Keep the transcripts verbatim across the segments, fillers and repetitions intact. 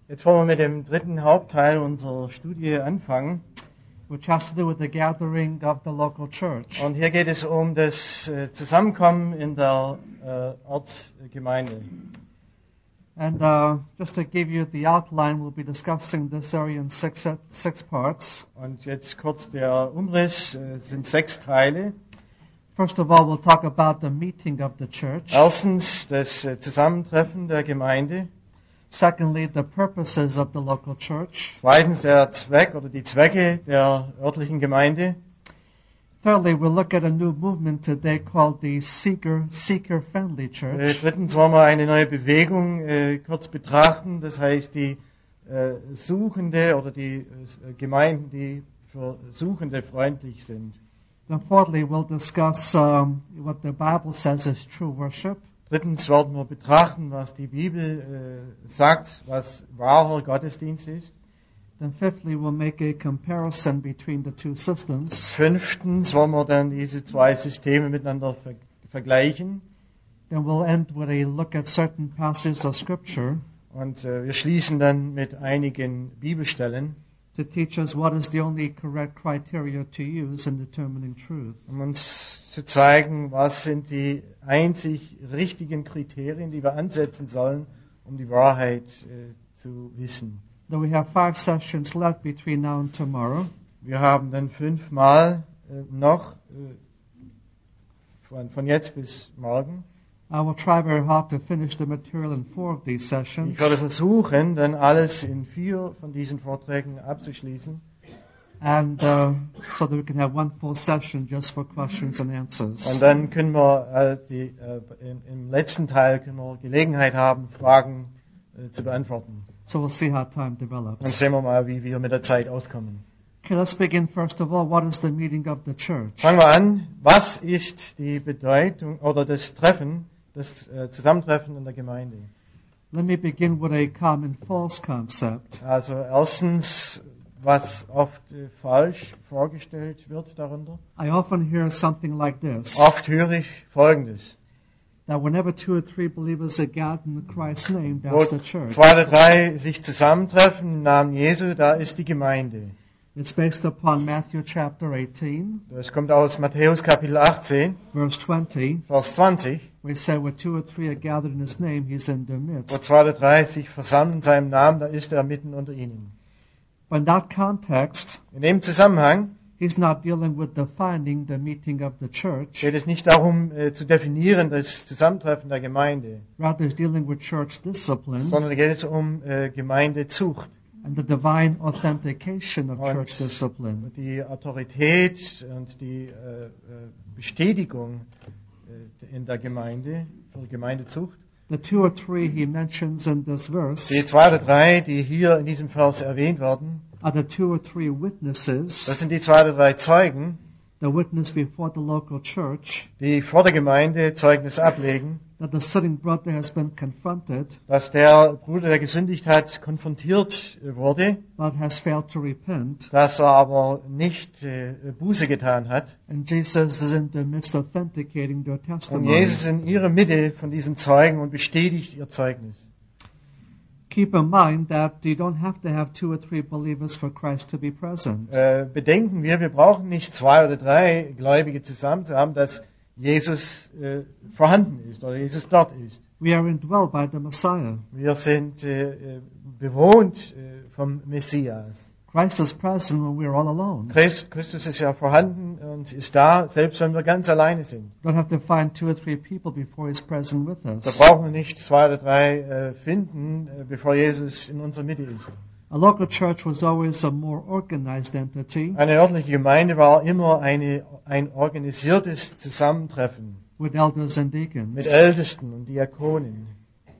Jetzt wollen wir mit dem dritten Hauptteil unserer Studie anfangen. Which has to do with the gathering of the local church. Und hier geht es um das äh, Zusammenkommen in der äh, Ortsgemeinde. And uh, just to give you the outline, we'll be discussing this area in six, six parts. Und jetzt kurz der Umriss, äh, es sind sechs Teile. First of all, we'll talk about the meeting of the church. Erstens das äh, Zusammentreffen der Gemeinde. Secondly, the purposes of the local church. Zweitens der Zweck oder die Zwecke der örtlichen Gemeinde. Thirdly, we'll look at a new movement today called the Seeker, Seeker-Friendly Äh, Church. drittens wollen wir eine neue Bewegung äh, kurz betrachten, das heißt die äh, Suchende oder die äh, Gemeinden, die für Suchende freundlich sind. Then fourthly, we'll discuss um, what the Bible says is true worship. Drittens werden wir betrachten, was die Bibel äh, sagt, was wahrer Gottesdienst ist. Then fifthly, we'll make a comparison between the two systems. Fünftens wollen wir dann diese zwei Systeme miteinander ver vergleichen. Then we'll end with a look at certain passages of Scripture Und äh, wir schließen dann mit einigen Bibelstellen, to teach us what is the only correct criteria to use in determining truth. um uns zu zeigen, was sind die einzig richtigen Kriterien, die wir ansetzen sollen, um die Wahrheit äh, zu wissen. Though we have five sessions left between now and tomorrow, Wir haben dann fünfmal äh, noch äh, von, von jetzt bis morgen. I will try very hard to finish the material in four of these sessions. Ich werde versuchen, dann alles in vier von diesen Vorträgen abzuschließen. And uh, so that we can have one full session just for questions and answers. Und dann können wir äh, die, äh, im, im letzten Teil können wir Gelegenheit haben, Fragen äh, zu beantworten. So we'll see how time Dann develops. sehen wir mal, wie wir mit der Zeit auskommen. Okay, let's begin first of all. What is the meeting of the church? Fangen wir an. Was ist die Bedeutung oder das Treffen, das äh, Zusammentreffen in der Gemeinde? Let me begin with a common false concept. Also erstens, was oft äh, falsch vorgestellt wird darunter. I often hear something like this, Oft höre ich Folgendes. that whenever two or three believers are gathered in Christ's name, Wo that's the church. zwei oder drei sich zusammentreffen im Namen Jesu, da ist die Gemeinde. It's based upon Matthew chapter eighteen, Das kommt aus Matthäus Kapitel achtzehn, verse twenty. Vers zwanzig, We say where two or three are gathered in His name, He's in their wo midst. zwei oder drei sich versammeln in seinem Namen, da ist er mitten unter ihnen. But in that context, In dem Zusammenhang He's not dealing with defining the meeting of the church. geht es nicht darum, äh, zu definieren das Zusammentreffen der Gemeinde, Rather, He's dealing with church discipline sondern geht es um äh, Gemeindezucht. and the divine authentication of Und church discipline. die Autorität und die äh, äh, Bestätigung äh, in der Gemeinde, für Gemeindezucht. The two or three He mentions in this verse Die zwei oder drei, die hier in diesem Vers erwähnt werden, are the two or three das witnesses sind die zwei oder drei Zeugen, that witness before the local church die vor der Gemeinde Zeugnis ablegen, that the sinning brother has been confronted dass der Bruder, der gesündigt hat, konfrontiert wurde, but has failed to repent. dass er aber nicht äh, Buße getan hat. And Jesus is in the midst authenticating their Und testimony. Jesus ist in ihrer Mitte von diesen Zeugen und bestätigt ihr Zeugnis. Keep in mind that you don't have to have two or three believers for Christ to be present. Äh, bedenken wir, wir brauchen nicht zwei oder drei Gläubige zusammen zu haben, dass Jesus äh, vorhanden ist oder Jesus dort ist. We are indwelled by the Messiah. Wir sind äh, äh, bewohnt äh, vom Messias. Christ is present when we are all alone. Christ, Christus ist ja vorhanden und ist da, selbst wenn wir ganz alleine sind. We don't have to find two or three people before He's present with Da us. brauchen wir nicht zwei oder drei äh, finden, äh, bevor Jesus in unserer Mitte ist. A local church was always a more organized entity Eine örtliche Gemeinde war immer eine, ein organisiertes Zusammentreffen with elders and mit deacons. Ältesten und Diakonen.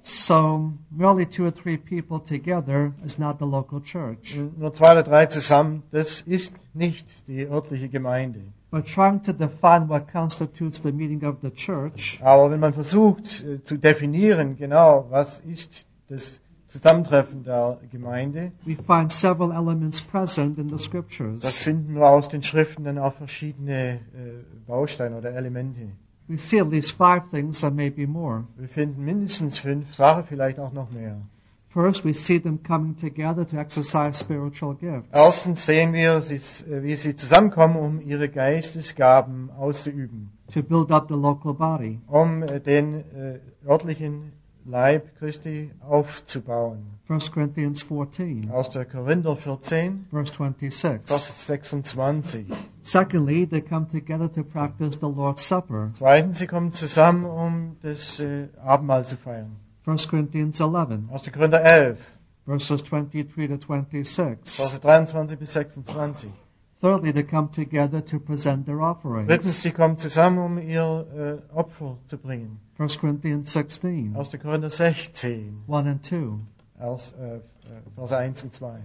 So merely two or three people together is not the local church. Nur zwei oder drei zusammen, das ist nicht die örtliche Gemeinde. But trying to define what constitutes the meeting of the church, Aber wenn man versucht äh, zu definieren, genau, was ist das Zusammentreffen der Gemeinde, we find several elements present in the das scriptures. finden wir aus den Schriften dann auch verschiedene äh, Bausteine oder Elemente. We see at least five things, and maybe more. Wir finden mindestens fünf Sachen, vielleicht auch noch mehr. First, we see them coming together to exercise spiritual gifts. Erstens sehen wir, wie sie zusammenkommen, um ihre Geistesgaben auszuüben, To build up the local body. um den örtlichen Leib Christi aufzubauen. First Corinthians fourteen, erster Korinther vierzehn, verse twenty-six. Vers sechsundzwanzig. Secondly, they come together to practice the Lord's Supper. Zweitens, sie kommen zusammen, um das äh, Abendmahl zu feiern. First Corinthians eleven, erster Korinther elf, verses twenty-three to twenty-six. Verse dreiundzwanzig bis sechsundzwanzig. Thirdly, they come together to present their Drittens, offerings. sie kommen zusammen, um ihr äh, Opfer zu bringen. First Corinthians sixteen, erster Korinther sechzehn, one and two. Vers, äh, Verse eins und zwei.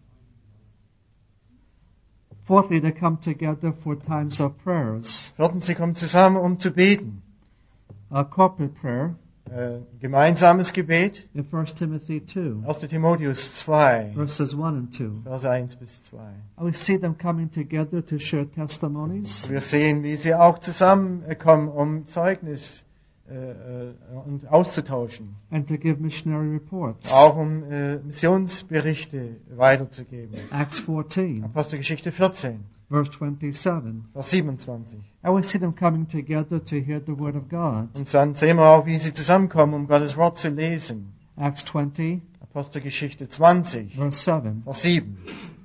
Fourthly, they come together for times of prayers. Viertens, sie kommen zusammen, um zu beten. A corporate prayer Äh, gemeinsames Gebet. in First Timothy two, erster Timotheus zwei, verses one and two. Verse eins bis zwei. We see them coming together to share testimonies Wir sehen, wie sie auch zusammenkommen, um Zeugnis äh, äh, und auszutauschen. and to give missionary reports. Auch um äh, Missionsberichte weiterzugeben. Acts fourteen, Apostelgeschichte vierzehn, verse twenty-seven. Vers siebenundzwanzig. And we see them coming together to hear the word of God. Und dann sehen wir auch, wie sie zusammenkommen, um Gottes Wort zu lesen. Acts twenty, Apostelgeschichte zwanzig, verse seven. Vers sieben.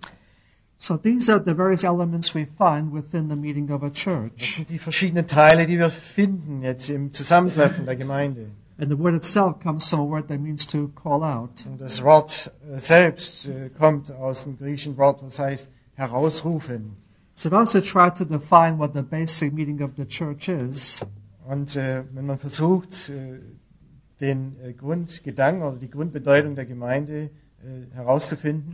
So these are the various elements we find within the meeting of a Das church. sind die verschiedenen Teile, die wir finden jetzt im Zusammentreffen der Gemeinde. And the word itself comes from a word that means to call out. Und das Wort äh, selbst äh, kommt aus dem griechischen Wort, was heißt herausrufen. So if I was to try to define what the basic meaning of the church is, Und äh, wenn man versucht, äh, den äh, Grundgedanken oder die Grundbedeutung der Gemeinde äh, herauszufinden,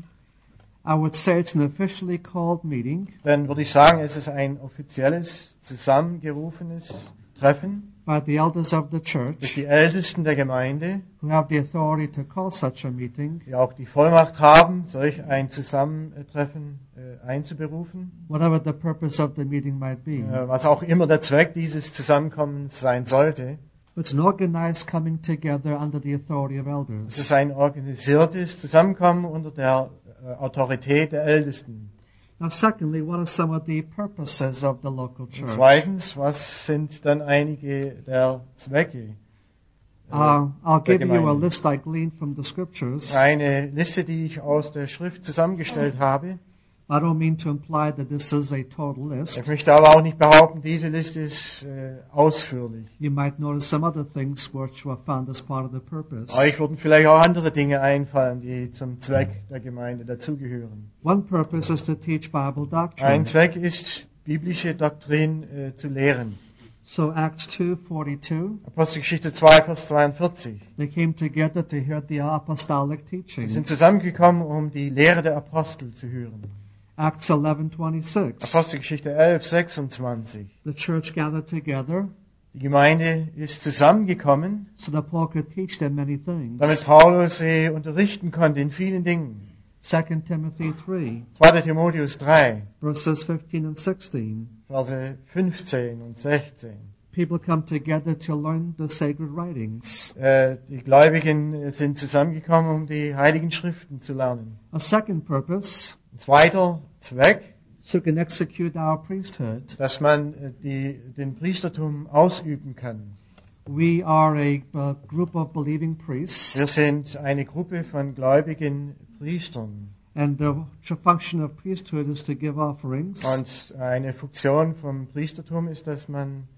I would say it's an officially called meeting dann würde ich sagen, es ist ein offizielles, zusammengerufenes Treffen by the elders of the durch church die Ältesten der Gemeinde, who have the authority to call such a meeting, die auch die Vollmacht haben, solch ein Zusammentreffen äh, einzuberufen, whatever the purpose of the meeting might be. äh, was auch immer der Zweck dieses Zusammenkommens sein sollte. It's an organized coming together under the authority of Es elders. ist ein organisiertes Zusammenkommen unter der äh, Autorität der Ältesten. Now, secondly, what are some of the purposes of the local Und church? zweitens, was sind dann einige der Zwecke? äh, Uh, I'll der give you a Gemeinde? list I gleaned from the scriptures. Eine Liste, die ich aus der Schrift zusammengestellt habe. I don't mean to imply that this is a total list. Ich möchte aber auch nicht behaupten, diese Liste ist äh, ausführlich. You might notice some other things which were found as part of the purpose. Euch würden vielleicht auch andere Dinge einfallen, die zum Zweck der Gemeinde dazugehören. One purpose is to teach Bible Ein doctrine. Zweck ist, biblische Doktrin äh, zu lehren. So Acts two forty-two, Apostelgeschichte zwei, Vers zweiundvierzig. they came together to hear the apostolic Sie teaching. sind zusammengekommen, um die Lehre der Apostel zu hören. Acts eleven twenty-six, Apostelgeschichte elf, sechsundzwanzig. the church gathered together Die Gemeinde ist zusammengekommen, so that Paul could teach them many things. damit Paulus sie unterrichten konnte in vielen Dingen. Second Timothy three, zweiter Timotheus drei, verses fifteen and sixteen. Verse fünfzehn und sechzehn. People come together to learn the sacred writings. Äh, Die Gläubigen sind zusammengekommen, um die Heiligen Schriften zu lernen. A second purpose, Ein zweiter Zweck, so we can execute our priesthood. dass man äh, die, den Priestertum ausüben kann. We are a, uh group of believing priests, Wir sind eine Gruppe von gläubigen Priestern. and the function of priesthood is to give offerings. Und eine Funktion vom Priestertum ist, dass man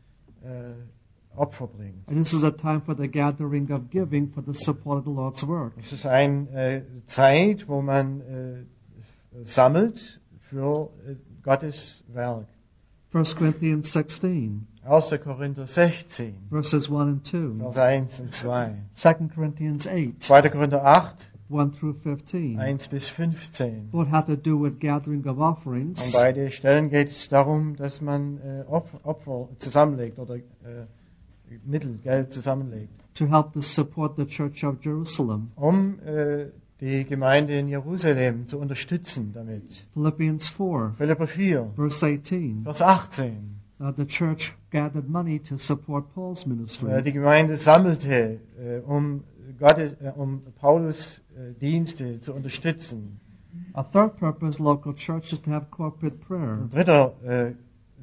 äh, Opfer bringt. And this is a time for the gathering of giving for the support of the Lord's work. Es ist eine äh, Zeit, wo man äh, sammelt für äh, Gottes Werk. First Corinthians sixteen, erster Korinther sechzehn, verses one and two. Vers eins und zwei. Second Corinthians eight, zweiter Korinther acht, one through fifteen. eins bis fünfzehn. Both have to do with gathering of An offerings. beide Stellen geht es darum, dass man äh, Opfer, Opfer zusammenlegt oder äh, Mittel, Geld zusammenlegt, To help to support the Church of Jerusalem. um äh, die Gemeinde in Jerusalem zu unterstützen damit. Philippians four, Philipper vier, verse eighteen. Vers achtzehn. Uh, the church gathered money to support Paul's Äh, ministry. Die Gemeinde sammelte, äh, um, Gottes, äh, um Paulus äh, Dienste zu unterstützen. A third purpose, local church, is to have corporate prayer. Ein dritter äh, äh,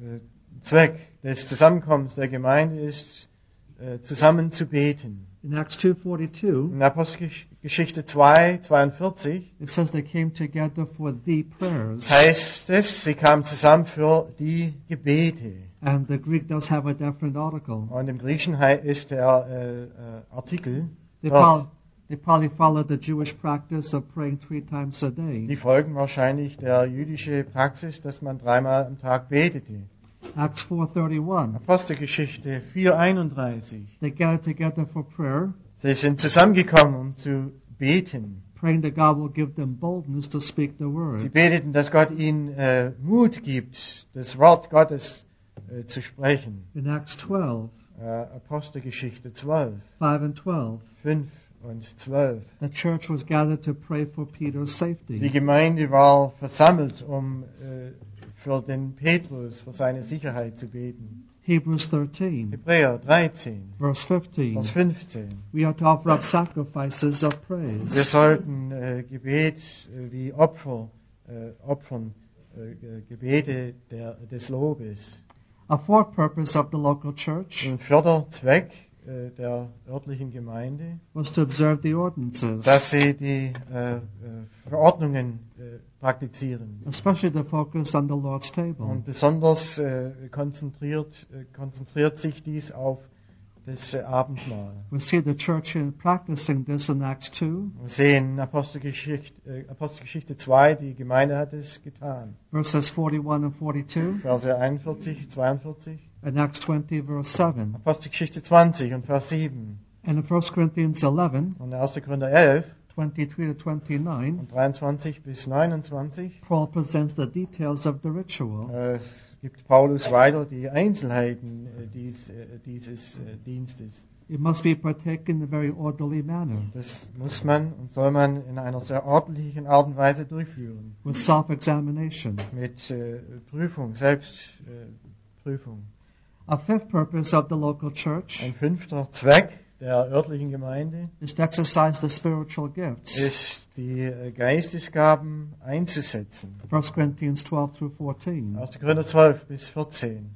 Zweck des Zusammenkommens der Gemeinde ist, äh, zusammen zu beten. In Acts two forty-two, In Apostelgeschichte zwei, zweiundvierzig it says they came together for the prayers. heißt es, sie kamen zusammen für die Gebete. And the Greek does have a definite article. Und im Griechischen hei- ist der äh, äh, Artikel, They, dort, prob- they probably followed the Jewish practice of praying three times a day. die folgen wahrscheinlich der jüdischen Praxis, dass man dreimal am Tag betete. Acts four thirty-one, Apostelgeschichte vier einunddreißig. they gathered together for prayer, Sie sind zusammengekommen, um zu beten. praying that God will give them boldness to speak the Sie word. beteten, dass Gott ihnen äh, Mut gibt, das Wort Gottes äh, zu sprechen. In Acts twelve, Äh, Apostelgeschichte zwölf, five and twelve, fünf und zwölf. the church was gathered to pray for Peter's Die safety. Gemeinde war versammelt, um äh, für den Petrus, für seine Sicherheit zu beten. Hebrews thirteen, Hebräer dreizehn, verse fifteen, Vers fünfzehn. we are to offer up sacrifices of Wir praise. sollten äh, Gebet äh, wie Opfer äh, opfern, äh, Gebete der, des Lobes. A fourth purpose of the local church Ein vierter Zweck äh, der örtlichen Gemeinde, was to observe the ordinances, dass sie die äh, äh, Verordnungen äh, praktizieren. especially the focus on the Lord's table. Und besonders äh, konzentriert, äh, konzentriert sich dies auf das äh, Abendmahl. We see the church in practicing this in Acts two, Wir sehen in Apostelgeschichte, äh, Apostelgeschichte zwei, die Gemeinde hat es getan. verses forty-one and forty-two, Verse einundvierzig, zweiundvierzig. and Acts twenty, verse seven. Apostelgeschichte zwanzig und Vers sieben. And in First Corinthians eleven, Und erster Korinther elf twenty-three to twenty-nine, und dreiundzwanzig bis neunundzwanzig. Paul presents the details of the ritual. Äh, Es gibt Paulus weiter die Einzelheiten äh, dies, äh, dieses äh, Dienstes. It must be partaken in a very orderly manner, Das muss man und soll man in einer sehr ordentlichen Art und Weise durchführen. with self-examination. Mit äh, Prüfung, Selbstprüfung. Äh, Prüfung. A fifth purpose of the local church Ein fünfter Zweck der örtlichen Gemeinde is to exercise the spiritual gifts. ist, die äh, Geistesgaben einzusetzen. First Corinthians twelve through fourteen. erster Korinther zwölf bis vierzehn.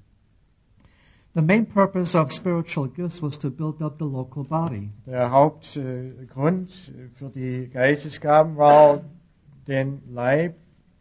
The main purpose of spiritual gifts was to build up the local body. Der Hauptgrund äh, für die Geistesgaben war, den Leib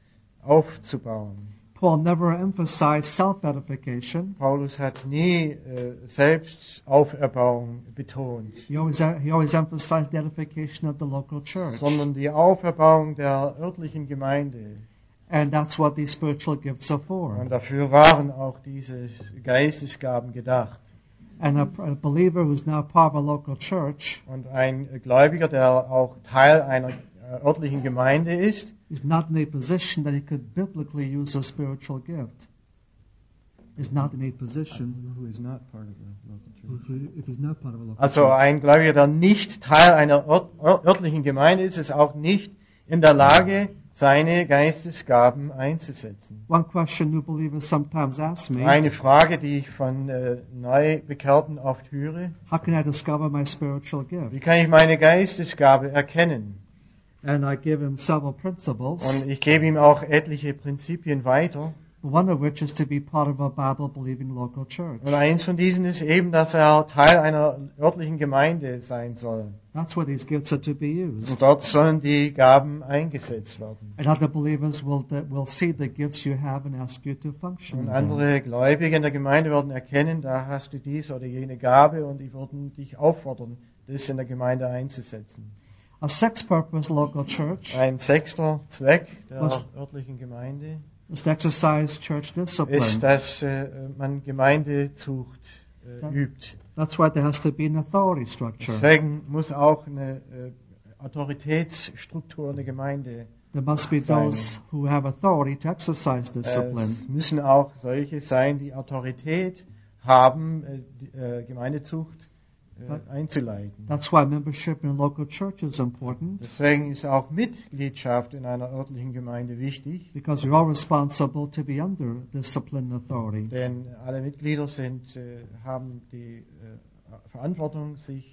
aufzubauen. Paul never emphasized self-edification. Paulus hat nie äh, Selbstauferbauung betont, He always, he always emphasized the edification of the local church. sondern die Auferbauung der örtlichen Gemeinde. And that's what these spiritual gifts are for. Und dafür waren auch diese Geistesgaben gedacht. And a, a believer who's now part of a local church Und ein Gläubiger, der auch Teil einer äh, örtlichen Gemeinde ist, is not in a position that he could biblically use a spiritual gift. Is not in a position who is not part of the local church. if he's not part of a local Also church. ein Gläubiger, der nicht Teil einer ört- ör- örtlichen Gemeinde ist, ist auch nicht in der Lage, seine Geistesgaben einzusetzen. One question new believers sometimes ask me, Eine Frage, die ich von äh, Neubekehrten oft höre: how can I discover my spiritual gift? Wie kann ich meine Geistesgabe erkennen? And I give him several principles, Und ich gebe ihm auch etliche Prinzipien weiter. one of which is to be part of a Bible-believing local church. Und eins von diesen ist eben, dass er Teil einer örtlichen Gemeinde sein soll. That's where these gifts are to be Und used. dort sollen die Gaben eingesetzt werden. And other believers will, will see the gifts you have and ask you to function Und in them. andere Gläubige in der Gemeinde werden erkennen, da hast du dies oder jene Gabe, und die würden dich auffordern, das in der Gemeinde einzusetzen. A sixth purpose local church Ein sechster Zweck der Was? örtlichen Gemeinde is to exercise church ist, discipline. dass äh, man Gemeindezucht äh, Ja. übt. That's why there has to be an authority structure. Deswegen muss auch eine äh, Autoritätsstruktur in der Gemeinde. There must be sein. those who have authority to exercise discipline. Es müssen auch solche sein, die Autorität haben, äh, die, äh, Gemeindezucht äh, einzuleiten. That's why membership in a local church is important, Deswegen ist auch Mitgliedschaft in einer örtlichen Gemeinde wichtig, because you're all responsible to be under discipline and authority. denn alle Mitglieder sind, äh, haben die äh, Verantwortung, sich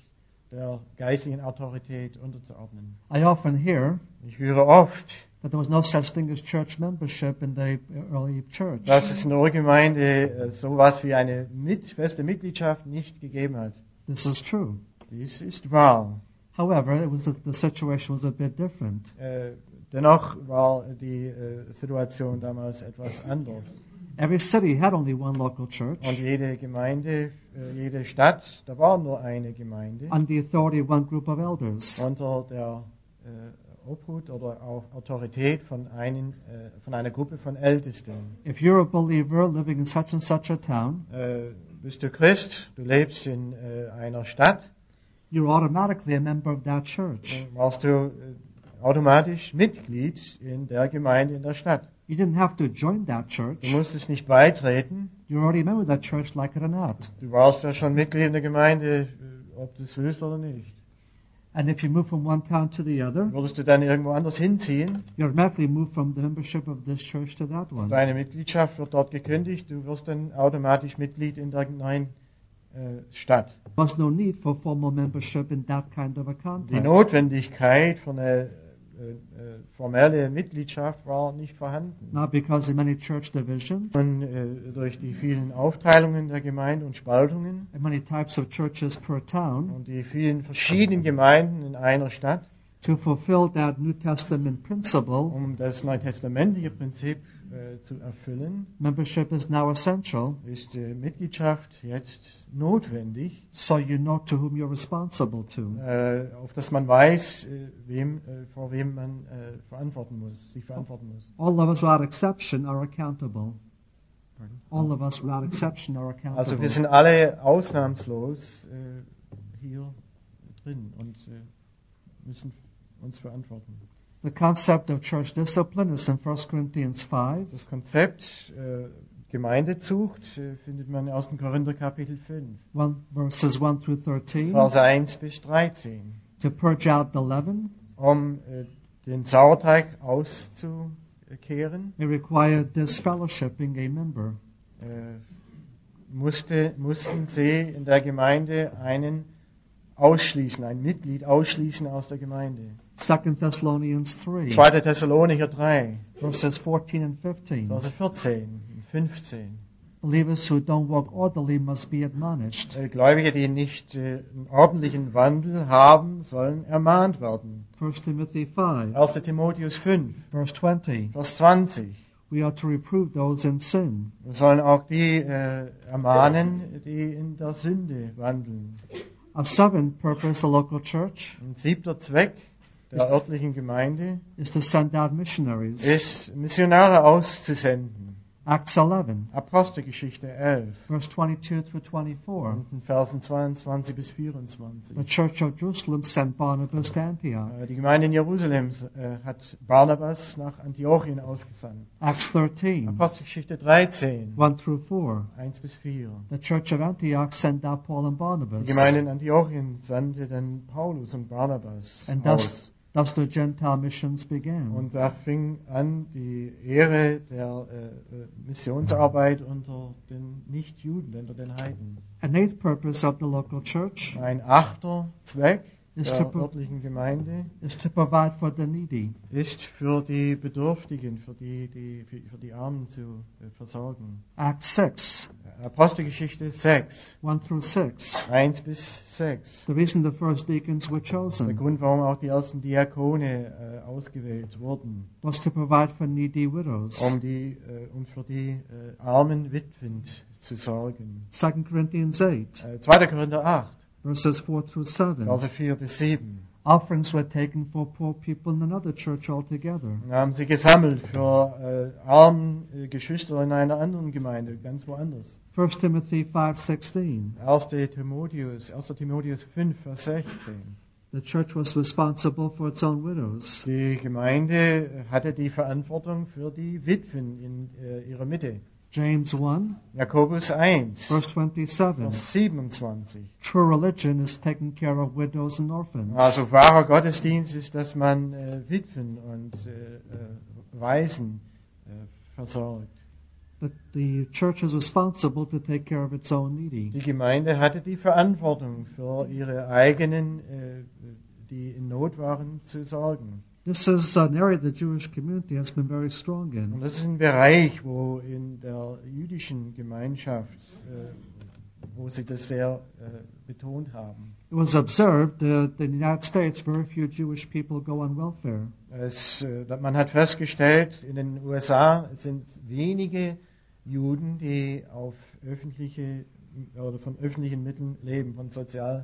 der geistlichen Autorität unterzuordnen. I often hear Ich höre oft, that there was no such thing as church membership in the early church. dass es in der Urgemeinde äh, sowas wie eine mit, feste Mitgliedschaft nicht gegeben hat. This is true. Dies ist wahr. However, it was the situation was a bit different. Äh, dennoch war die äh, Situation damals etwas anders. Every city had only one local church Und jede Gemeinde, äh, jede Stadt, da war nur eine Gemeinde under the authority of one group of elders. unter der äh, Obhut oder auch Autorität von, einen, äh, von einer Gruppe von Ältesten. If you're a believer living in such and such a town, Äh, bist du Christ, du lebst in äh, einer Stadt, you're automatically a member of that church. dann warst du äh, automatisch Mitglied in der Gemeinde in der Stadt. You didn't have to join that church. Du musstest nicht beitreten, You're already a member of that church, like it or not. du warst ja schon Mitglied in der Gemeinde, äh, ob du es willst oder nicht. And if you move from one town to the other, Würdest du dann irgendwo anders hinziehen, you automatically move from the membership of this church to that one. deine Mitgliedschaft wird dort gekündigt, du wirst dann automatisch Mitglied in der neuen äh, Stadt. There was no need for formal membership in that kind of a Die context. Notwendigkeit für eine äh, äh, formelle Mitgliedschaft war nicht vorhanden. Not because in many church divisions Und äh, durch die vielen Aufteilungen der Gemeinde und Spaltungen and many types of churches per town, und die vielen verschiedenen Gemeinden in einer Stadt, to fulfill that New Testament principle, um das neutestamentliche Prinzip äh, zu erfüllen, membership is now essential, ist äh, Mitgliedschaft jetzt notwendig, so you know to whom you're responsible to. äh, auf dass man weiß, äh, wem, äh, vor wem man äh, verantworten muss, sich verantworten muss. All of us without exception are accountable. All of us without exception are accountable. Also wir sind alle ausnahmslos äh, hier drin und äh, müssen uns verantworten. The concept of church discipline is in First Corinthians five. Das Konzept äh, Gemeindezucht äh, findet man in ersten Korinther Kapitel fünf, One, verses one through thirteen, Verse eins bis dreizehn, to purge out the leaven. um äh, den Sauerteig auszukehren. It required disfellowshipping a member. Äh, musste, mussten sie in der Gemeinde einen ausschließen, ein Mitglied ausschließen aus der Gemeinde. Second Thessalonians three, zweiter Thessalonicher drei, verses fourteen and fifteen. Verse vierzehn und fünfzehn. Believers who don't walk orderly must be admonished. Äh, Gläubige, die nicht äh, einen ordentlichen Wandel haben, sollen ermahnt werden. First Timothy five, erster Timotheus fünf, verse twenty. Vers zwanzig. We are to reprove those in sin. Wir sollen auch die äh, ermahnen, die in der Sünde wandeln. A seventh purpose of local church Ein siebter Zweck der örtlichen Gemeinde is to send out missionaries. ist, Missionare auszusenden. Acts eleven, Apostelgeschichte elf, verse twenty-two through twenty-four. und in Versen zweiundzwanzig bis vierundzwanzig. The church of Jerusalem sent Barnabas to Antioch. Äh, Die Gemeinde in Jerusalem äh, hat Barnabas nach Antiochien ausgesandt. Acts thirteen, Apostelgeschichte dreizehn, one through four. eins bis vier. The church of Antioch sent out Paul and Die Barnabas. Gemeinde in Antiochien sandte dann Paulus und Barnabas And aus. thus, thus the Gentile missions began. Und da fing an die Ehre der äh, äh, Missionsarbeit unter den Nichtjuden, unter den Heiden. An eighth purpose of the local church Ein achter Zweck is der to, pro- örtlichen Gemeinde is to provide for the needy. ist für die Bedürftigen, für die, die, für, für die Armen zu äh, versorgen. Acts six, Apostelgeschichte sechs, one through six. eins bis sechs. The reason the first deacons were Der chosen Grund, warum auch die ersten Diakone äh, ausgewählt wurden, was to provide for needy widows. um die äh, um für die äh, armen Witwen zu sorgen. Second Corinthians eight, Äh, zweiter Korinther acht, verses four through seven. Verse vier bis sieben. Offerings were taken for poor people in another church altogether. Da haben sie gesammelt für äh, armen äh, Geschwister in einer anderen Gemeinde, ganz woanders. First Timothy five sixteen. erster Timotheus, erster Timotheus fünf, Vers sechzehn. The church was responsible for its own widows. Die Gemeinde hatte die Verantwortung für die Witwen in äh, ihrer Mitte. James one, Jakobus eins, verse twenty-seven. Vers siebenundzwanzig. True religion is taking care of widows and orphans. Also wahrer Gottesdienst ist, dass man äh, Witwen und äh, äh, Waisen äh, versorgt. that the church is responsible to take care of its own needy. Die Gemeinde hatte die Verantwortung für ihre eigenen, äh, die in Not waren, zu sorgen. This is an area the Jewish community has been very strong Und in. das ist ein Bereich, wo in der jüdischen Gemeinschaft, äh, wo sie das sehr äh, betont haben. It was observed uh, that in the United States very few Jewish people go on welfare. Es, äh, man hat festgestellt, in den U S A sind wenige Juden, die auf öffentliche oder von öffentlichen Mitteln leben, von Sozialhilfe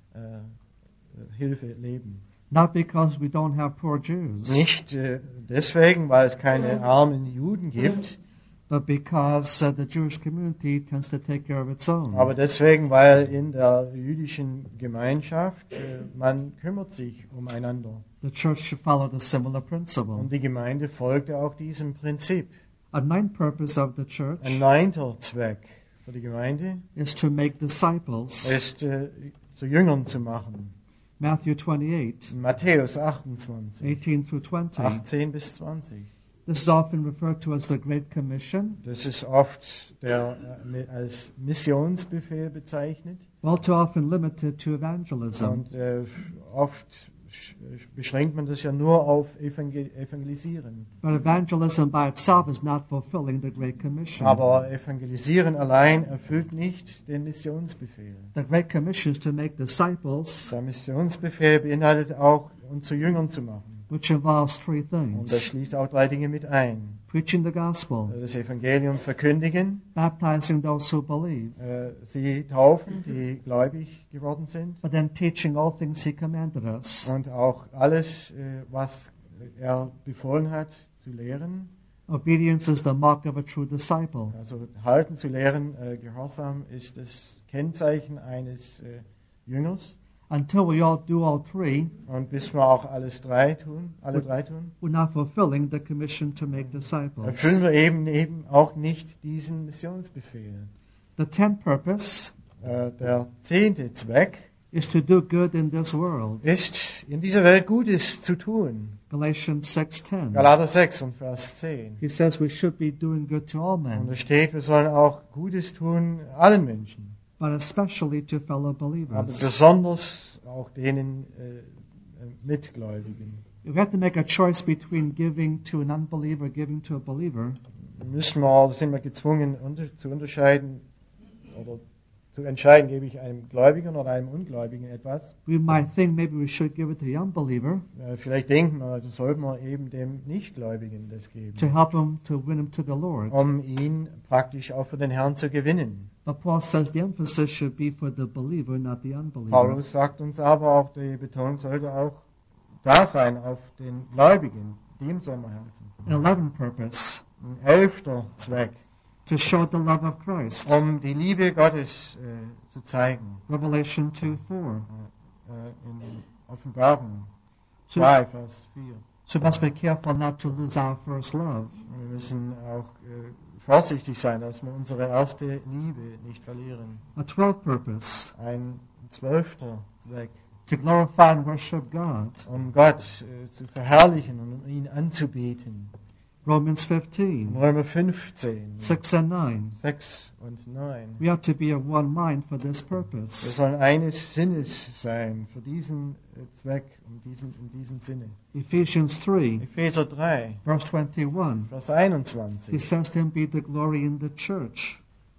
äh, leben. Not because we don't have poor Jews, Nicht äh, deswegen, weil es keine armen Juden gibt, but because uh, the Jewish community tends to take care of its own. aber deswegen, weil in der jüdischen Gemeinschaft äh, man kümmert sich umeinander. The church should follow the similar principle. Und die Gemeinde folgte auch diesem Prinzip. A ninth purpose of the church Ein neunter Zweck für die Gemeinde is to make disciples. ist, äh, zu Jüngern zu machen. Matthew twenty-eight, In Matthäus achtundzwanzig, eighteen through twenty. achtzehn bis zwanzig. This is often referred to as the Great Commission. Das ist oft der, äh, als Missionsbefehl bezeichnet All too often limited to evangelism. und äh, oft sch- beschränkt man das ja nur auf Evangel- Evangelisieren. But evangelism by itself is not fulfilling the Great Commission. Aber Evangelisieren allein erfüllt nicht den Missionsbefehl. The Great Commission is to make disciples, Der Missionsbefehl beinhaltet auch, uns zu Jüngern zu machen. which involves three Und das things. schließt auch drei Dinge mit ein. Preaching the gospel, Das Evangelium verkündigen, baptizing those who believe, äh, sie taufen, die gläubig geworden sind, but then teaching all things he commanded us. und auch alles, äh, was er befohlen hat, zu lehren. Obedience is the mark of a true disciple. Also halten zu lehren, äh, Gehorsam ist das Kennzeichen eines äh, Jüngers. Until we all do all three, Und bis wir auch alles drei tun, alle drei tun, we're not fulfilling the commission to make disciples. erfüllen wir eben, eben auch nicht diesen Missionsbefehl. The tenth purpose Äh, der zehnte Zweck is to do good in this world. ist, in dieser Welt Gutes zu tun. Galatians six ten. Galater sechs und Vers zehn. He says we should be doing good to all Und men, da steht, wir sollen auch Gutes tun allen Menschen, but especially to fellow aber believers. besonders auch denen äh, äh, Mitgläubigen. If we have to make a choice between giving to an unbeliever, giving to a believer, Müssen wir, sind wir gezwungen unter, zu unterscheiden oder zu entscheiden, gebe ich einem Gläubigen oder einem Ungläubigen etwas. we might think maybe we should give it to the unbeliever Äh, vielleicht denken wir, das sollten wir eben dem Nichtgläubigen das geben, to help him to win him to the Lord. um ihn praktisch auch für den Herrn zu gewinnen. But Paul says the emphasis should be for the believer, not the unbeliever. Paulus sagt uns aber auch, die Betonung sollte auch da sein auf den Gläubigen, dem soll man helfen. An eleventh purpose, Ein elfter Zweck, to show the love of Christ. um die Liebe Gottes äh, zu zeigen. Revelation two four. Äh, in Offenbarung So, zwei, Vers vier. so we must be careful not to lose our first love. Wir müssen auch äh, vorsichtig sein, dass wir unsere erste Liebe nicht verlieren. A twelfth purpose, Ein zwölfter Zweck, to glorify and worship God. um Gott äh, zu verherrlichen und um ihn anzubeten. Romans In fifteen, Römer fünfzehn, six and nine. sechs und neun. We have to be of one mind for this Wir purpose. sollen eines Sinnes sein für diesen äh, Zweck, um diesen, in diesem Sinne. Ephesians three, Epheser drei, verse twenty-one. Vers He einundzwanzig. says to him be the glory in the church.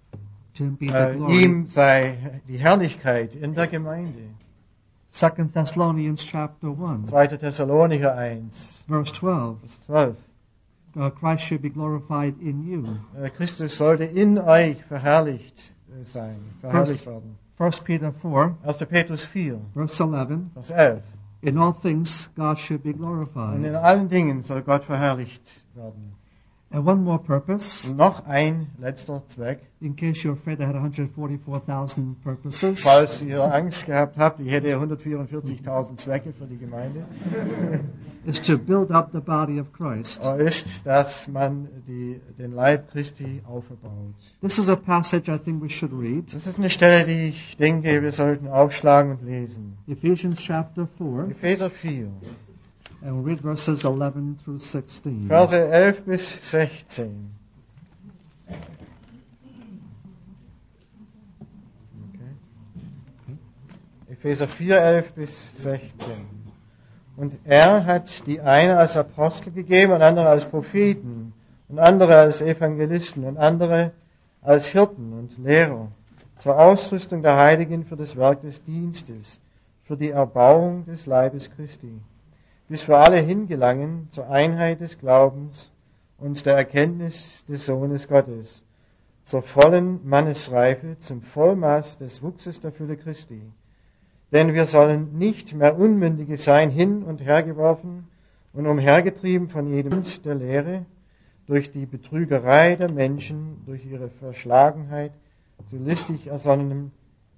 To him be the Äh, glory. ihm sei die Herrlichkeit in der Gemeinde. Second Thessalonians chapter one, zweiter Thessalonicher eins, verse twelve. Vers zwölf. Uh, Christ should be glorified in you. Äh, Christus sollte in euch verherrlicht äh, sein, verherrlicht werden. First Peter four, erster Petrus vier, verse eleven. Vers elf. In all things God should be Und in glorified. allen Dingen soll Gott verherrlicht werden. And one more purpose, Und noch ein letzter Zweck. in case you're afraid I had one hundred forty-four thousand purposes. Falls ihr Angst gehabt habt, ich hätte hundertvierundvierzigtausend Zwecke für die Gemeinde, Is to build up the body of Christ. ist, dass man die, den Leib Christi aufbaut. This is a passage I think we should read. Das ist eine Stelle, die ich denke, wir sollten aufschlagen und lesen. Ephesians chapter four, Epheser vier, and we'll read verses eleven through sixteen. Verse elf bis sechzehn. Okay. Epheser vier, elf bis sechzehn. Und er hat die eine als Apostel gegeben und andere als Propheten und andere als Evangelisten und andere als Hirten und Lehrer zur Ausrüstung der Heiligen für das Werk des Dienstes, für die Erbauung des Leibes Christi, bis wir alle hingelangen zur Einheit des Glaubens und der Erkenntnis des Sohnes Gottes, zur vollen Mannesreife, zum Vollmaß des Wuchses der Fülle Christi. Denn wir sollen nicht mehr Unmündige sein, hin und hergeworfen und umhergetrieben von jedem Wind der Lehre, durch die Betrügerei der Menschen, durch ihre Verschlagenheit zu listig ersonnenem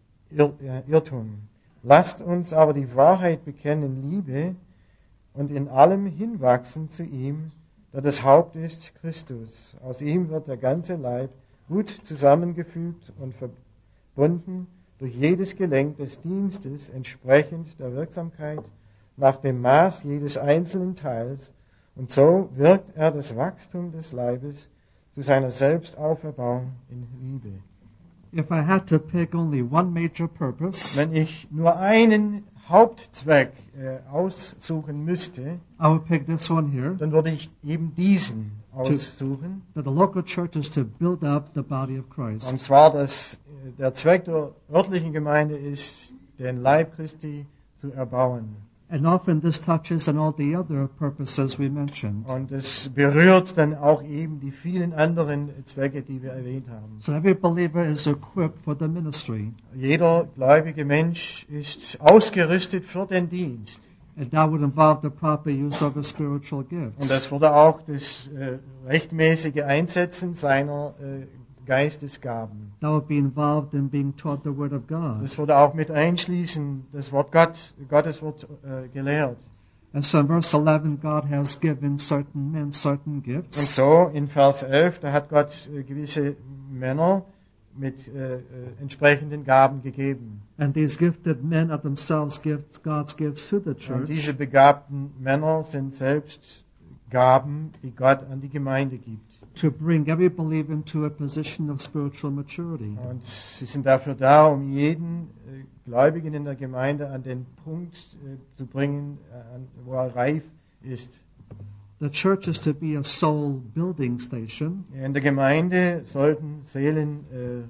Irrtum. Lasst uns aber die Wahrheit bekennen in Liebe und in allem hinwachsen zu ihm, der das Haupt ist, Christus. Aus ihm wird der ganze Leib gut zusammengefügt und verbunden durch jedes Gelenk des Dienstes entsprechend der Wirksamkeit nach dem Maß jedes einzelnen Teils, und so wirkt er das Wachstum des Leibes zu seiner Selbstauferbauung in Liebe. If I had to pick only one major purpose, Wenn ich nur einen Hauptzweck äh, aussuchen müsste, I would pick this one here. dann würde ich eben diesen aussuchen. That the local church is to build up the body of Christ. Und zwar, dass äh, der Zweck der örtlichen Gemeinde ist, den Leib Christi zu erbauen. And often this touches on all the other purposes we mentioned. Und es berührt dann auch eben die vielen anderen Zwecke, die wir erwähnt haben. So every believer is equipped for the ministry. Jeder gläubige Mensch ist ausgerüstet für den Dienst. And that would involve the proper use of his spiritual Und gifts. das würde auch das äh, rechtmäßige Einsetzen seiner äh, Geistesgaben. That would be involved in being taught the Word of God. Das würde auch mit einschließen, das Wort Gott, Gottes Wort äh, gelehrt. And so in verse eleven, God has given certain men certain Und gifts. so in Vers elf, da hat Gott äh, gewisse Männer mit äh, äh, entsprechenden Gaben gegeben. And these gifted men are themselves gifts, God's gifts to the Und church. diese begabten Männer sind selbst Gaben, die Gott an die Gemeinde gibt. To bring every believer into a position of spiritual maturity. Und sie sind dafür da, um jeden äh, Gläubigen in der Gemeinde an den Punkt äh, zu bringen, äh, an, wo er reif ist. The church is to be a soul building station. In der Gemeinde sollten Seelen äh, äh,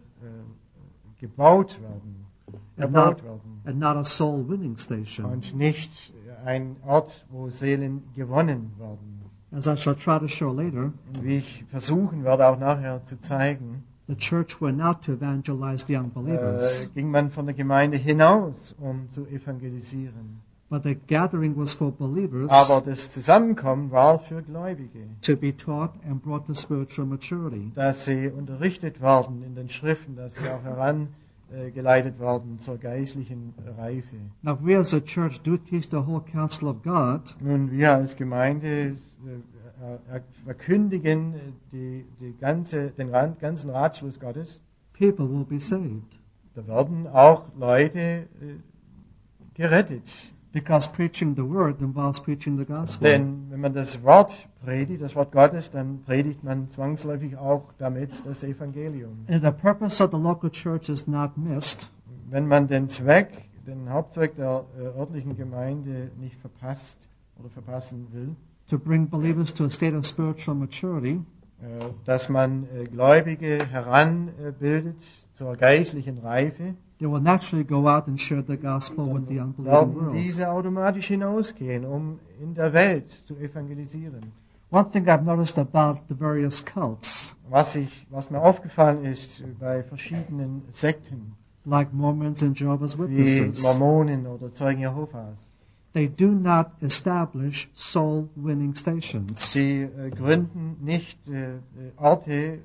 gebaut werden, And erbaut not, werden. and not a soul winning station. Und nicht ein Ort, wo Seelen gewonnen werden. As I shall try to show later, Und wie ich versuchen werde, auch nachher zu zeigen, the church were not to evangelize the young believers, äh, ging man von der Gemeinde hinaus, um zu evangelisieren. but the gathering was for believers Aber das Zusammenkommen war für Gläubige, to be taught and brought to spiritual maturity. dass sie unterrichtet werden in den Schriften, dass sie auch herangeleitet werden zur geistlichen Reife. Now, if we as a church do teach the whole counsel of God, Nun, wir als Gemeinde äh, äh, verkündigen die, die ganze, den Ran- ganzen Ratschluss Gottes. people will be saved. Da werden auch Leute äh, gerettet. Because preaching the word involves preaching the gospel. Denn wenn man das Wort predigt, das Wort Gottes, dann predigt man zwangsläufig auch damit das Evangelium. And the purpose of the local church is not missed. Wenn man den Zweck, den Hauptzweck der äh, örtlichen Gemeinde nicht verpasst oder verpassen will, To bring believers to a state of spiritual maturity, äh, dass man äh, Gläubige heranbildet zur geistlichen Reife, they will naturally go out and share the gospel with the unbelieving werden world. diese automatisch hinausgehen, um in der Welt zu evangelisieren. One thing I've noticed about the various cults, Was, ich, was mir aufgefallen ist bei verschiedenen Sekten, like Mormons and Jehovah's wie Witnesses, Mormonen oder Zeugen Jehovas, they do not establish soul-winning stations. sie äh, gründen nicht äh, äh, Orte,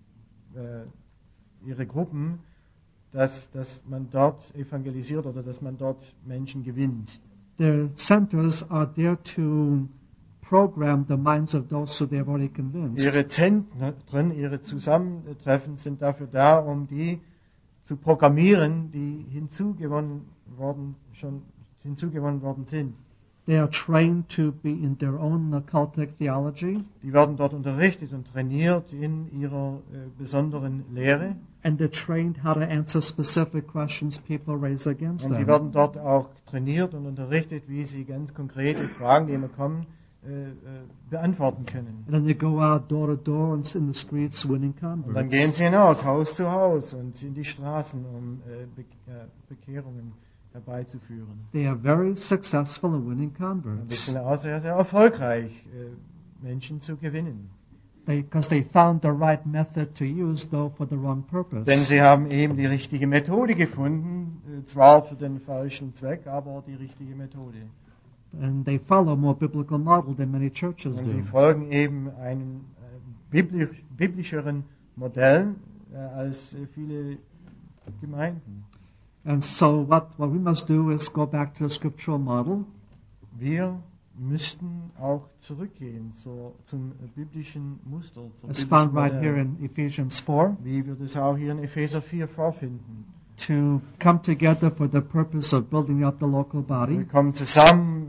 äh, ihre Gruppen, dass, dass man dort evangelisiert oder dass man dort Menschen gewinnt. Their centers are there to program the minds of those who they have already convinced. Ihre Zentren, ihre Zusammentreffen sind dafür da, um die zu programmieren, die hinzugewonnen worden, schon hinzugewonnen worden sind. They are trained to be in their own occultic theology, Die werden dort unterrichtet und trainiert in ihrer äh, besonderen Lehre. and they're trained how to answer specific questions people raise against Und die them. werden dort auch trainiert und unterrichtet, wie sie ganz konkrete Fragen, die immer kommen, äh, äh, beantworten können. And then they go out door to door and in the streets winning Und dann gehen converts. sie hinaus, Haus zu Haus und in die Straßen, um äh, Be äh, Bekehrungen herbeizuführen. They are very successful in winning Und die converts sind auch sehr, sehr erfolgreich, äh, Menschen zu gewinnen. because they, they found the right method to use, though for the wrong purpose. Denn sie haben eben die richtige Methode gefunden, äh, zwar für den falschen Zweck, aber die richtige Methode. And they follow a more biblical model than many churches Und do. sie folgen eben einem äh, bibli- biblischeren Modell äh, als äh, viele Gemeinden. And so what, what we must do is go back to the scriptural model Wir müssten auch zurückgehen zur, zum äh, biblischen Muster, zum as biblischen found right Modell, here in Ephesians four, wie wir das auch hier in Epheser vier vorfinden. to come together for the purpose of building up the local Wir body, kommen zusammen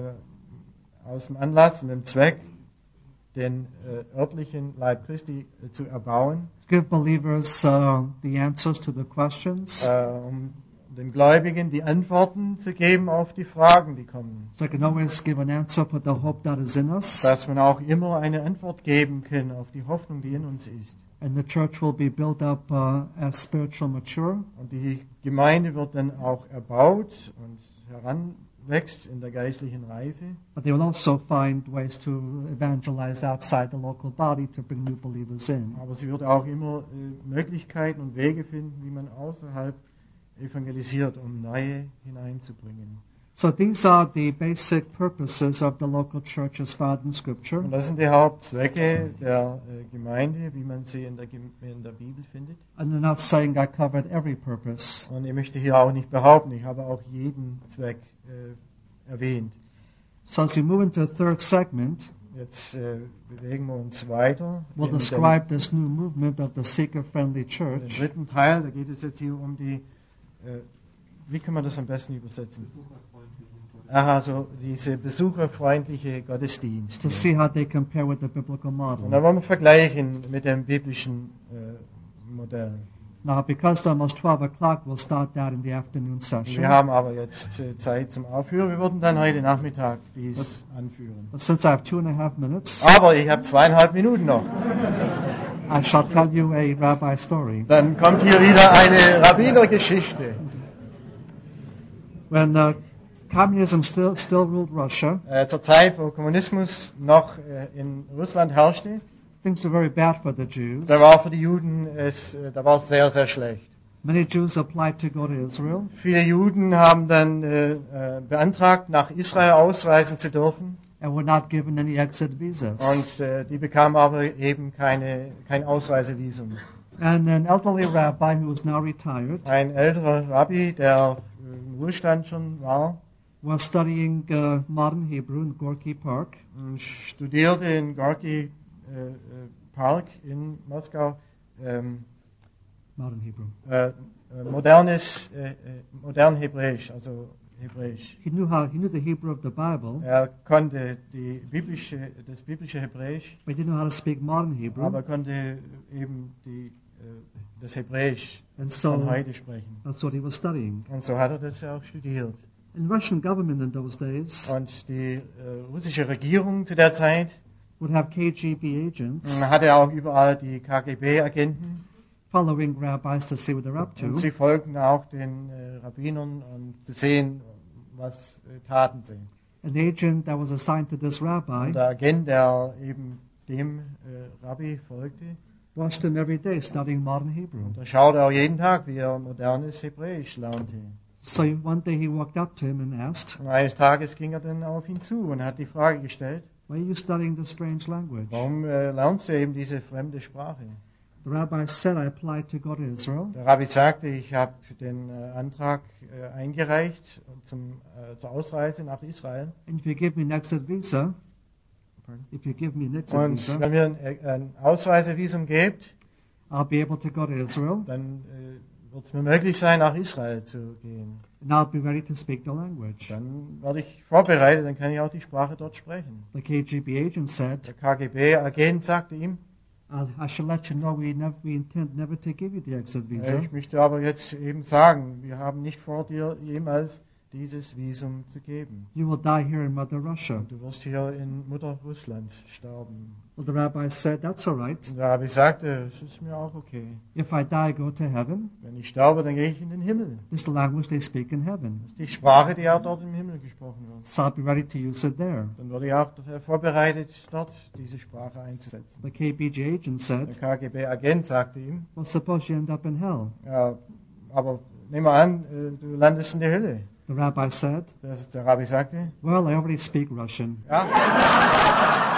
äh, aus dem Anlass und dem Zweck, den äh, örtlichen Leib Christi äh, zu erbauen, give believers uh, the answers to the questions, äh, um den Gläubigen die Antworten zu geben auf die Fragen, die kommen. so I can always give an answer for the hope that is in us, Dass man auch immer eine Antwort geben kann auf die Hoffnung, die in uns ist. and the church will be built up uh, as spiritual mature, Und die Gemeinde wird dann auch erbaut und heranwächst in der geistlichen Reife. but they will also find ways to evangelize outside the local body to bring new believers in. Aber sie wird auch immer äh, Möglichkeiten und Wege finden, wie man außerhalb evangelisiert, um neue hineinzubringen. So these are the basic purposes of the local church as found in Scripture. Und das sind die Hauptzwecke der äh, Gemeinde, wie man sie in der, Gem- in der Bibel findet. And I'm not saying I covered every purpose. Und ich möchte hier auch nicht behaupten, ich habe auch jeden Zweck äh, erwähnt. So as we move into the third segment, Jetzt äh, bewegen wir uns weiter. we'll in dem- describe this new movement of the seeker-friendly Im church. dritten Teil, da geht es jetzt hier um die, äh, wie kann man das am besten übersetzen? Aha, so diese besucherfreundliche Gottesdienst. To see how they compare with the biblical Und da model. wollen wir vergleichen mit dem biblischen äh, Modell. Now, because it's almost twelve o'clock, we'll start that in the afternoon session. Wir haben aber jetzt äh, Zeit zum Aufführen. Wir würden dann heute Nachmittag dies anführen. But since I have two and a half minutes, Aber ich habe zweieinhalb Minuten noch. I shall tell you a rabbi story. Dann kommt hier wieder eine Rabbinergeschichte. When uh, communism still still ruled Russia, Äh, zur Zeit, wo Kommunismus noch äh, in Russland herrschte, things were very bad for the Jews. da war für die Juden es, äh, da war es sehr, sehr schlecht. Many Jews applied to go to Israel, Viele Juden haben dann äh, äh, beantragt, nach Israel ausreisen zu dürfen, and were not given any exit visas. und äh, die bekamen aber eben keine, kein Ausreisevisum. And an elderly rabbi who was now retired Ein älterer Rabbi, der im Ruhestand schon war, was studying uh, modern Hebrew in Gorky Park, äh, studierte in Gorky äh, äh, Park in Moskau ähm, modern Hebrew. äh, äh, modernes, äh, äh, modern Hebräisch, also Hebräisch. He knew how he knew the Hebrew of the Bible, Er konnte die biblische, das biblische Hebräisch, but he didn't know how to speak modern Hebrew. aber konnte eben die, äh, das Hebräisch And von so heute sprechen. that's what he was studying. Und so hat er das auch studiert. And the Russian government in those days Und die äh, russische Regierung zu der Zeit would have K G B agents äh, hatte auch überall die K G B-Agenten. following rabbis to see what they're up to. Und sie folgten auch den äh, Rabbinern, um zu sehen, was äh, taten sie. An agent that was assigned to this rabbi Und der Agent, der eben dem äh, Rabbi folgte, watched him every day studying modern Hebrew. da schaute er auch jeden Tag, wie er modernes Hebräisch lernte. So one day he walked up to him and asked, Und eines Tages ging er dann auf ihn zu und hat die Frage gestellt, "Why are you studying this strange language?" warum äh, lernst du eben diese fremde Sprache? The rabbi said, "I applied to go to Israel, Der Rabbi sagte, ich habe den äh, Antrag äh, eingereicht zum, äh, zur Ausreise nach Israel. and if you give me an exit visa, Pardon? if you give me an exit Und visa, wenn mir ein, äh, ein Ausreisevisum gebt, I'll be able to go to Israel dann äh, wird es mir möglich sein, nach Israel zu gehen. And I'll be ready to speak the language. Dann werde ich vorbereitet, dann kann ich auch die Sprache dort sprechen. The K G B agent said, Der K G B-Agent sagte ihm, I'll, I should let you know we, never, we intend never to give you the exit visa. ich möchte aber jetzt eben sagen, wir haben nicht vor, dir jemals dieses Visum zu geben. You will die here in Mother Russia. Du wirst hier in Mutter Russland sterben. Well, the rabbi said, that's all right. Und der Rabbi sagte, es ist mir auch okay. If I die, I go to heaven. Wenn ich sterbe, dann gehe ich in den Himmel. This is the language they speak in heaven. Das ist die Sprache, die auch dort im Himmel gesprochen wird. So I'll be ready to use it there. Dann werde ich auch vorbereitet, dort diese Sprache einzusetzen. The K B G agent Der said, K G B-Agent sagte ihm, well, suppose you end up in hell. ja, aber nehmen wir an, äh, du landest in der Hölle. The rabbi said, Das, der Rabbi sagte, well, I already speak Russian. ja,